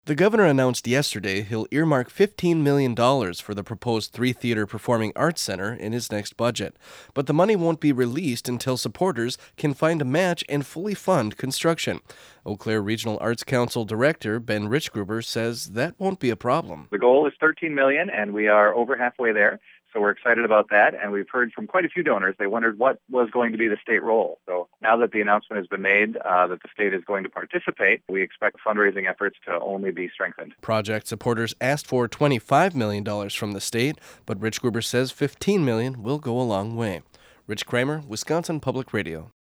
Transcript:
The governor announced yesterday he'll earmark $15 million for the proposed three-theater performing arts center in his next budget. But the money won't be released until supporters can find a match and fully fund construction. Eau Claire Regional Arts Council Director Ben Richgruber says that won't be a problem. The goal is $13 million, and we are over halfway there. So we're excited about that, and we've heard from quite a few donors. They wondered what was going to be the state role. So now that the announcement has been made that the state is going to participate, we expect fundraising efforts to only be strengthened. Project supporters asked for $25 million from the state, but Richgruber says $15 million will go a long way. Rich Kramer, Wisconsin Public Radio.